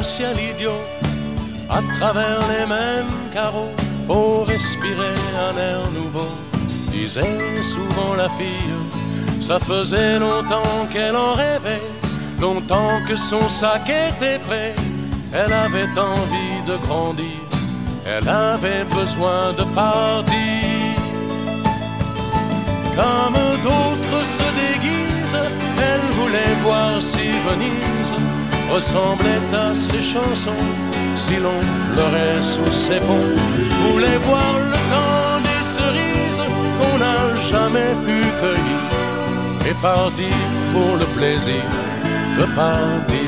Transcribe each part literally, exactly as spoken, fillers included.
ciel idiot, à travers les mêmes carreaux, pour respirer un air nouveau, disait souvent la fille. Ça faisait longtemps qu'elle en rêvait, longtemps que son sac était prêt. Elle avait envie de grandir, elle avait besoin de partir. Comme d'autres se déguisent, elle voulait voir si Venise ressemblait à ses chansons, si l'on pleurait sous ses ponts. Voulait voir le temps des cerises qu'on n'a jamais pu cueillir, et partir pour le plaisir de partir.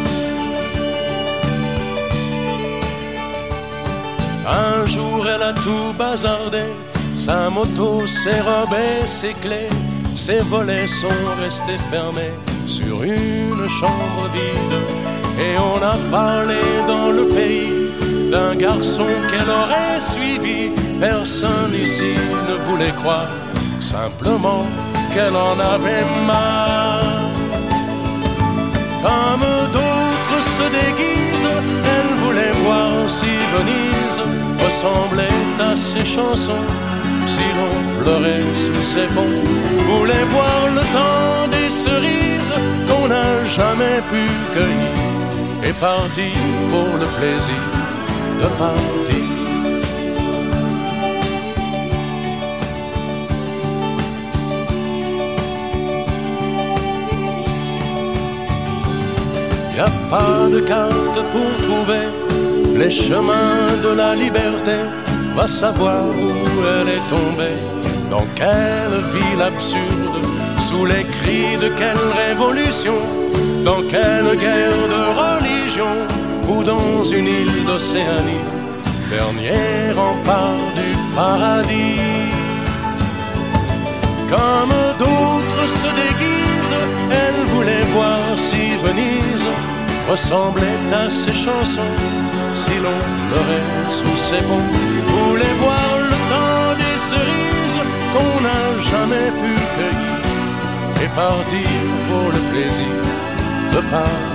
Un jour elle a tout bazardé, sa moto, ses robes et ses clés, ses volets sont restés fermés sur une chambre vide. Et on a parlé dans le pays d'un garçon qu'elle aurait suivi. Personne ici ne voulait croire, simplement qu'elle en avait marre. Comme d'autres se déguisent, elle voulait voir si Venise ressemblait à ses chansons, si l'on pleurait sous ses ponts. Voulait voir le temps des cerises qu'on n'a jamais pu cueillir, et partir pour le plaisir de partir. Y a pas de carte pour trouver les chemins de la liberté. Va savoir où elle est tombée, dans quelle ville absurde, sous les cris de quelle révolution, dans quelle guerre de religion, ou dans une île d'Océanie, dernier rempart du paradis. Comme d'autres se déguisent, elle voulait voir si Venise ressemblait à ses chansons, si l'on pleurait sous ses ponts. Voulait voir le temps des cerises qu'on n'a jamais pu cueillir, et partir pour le plaisir de partir.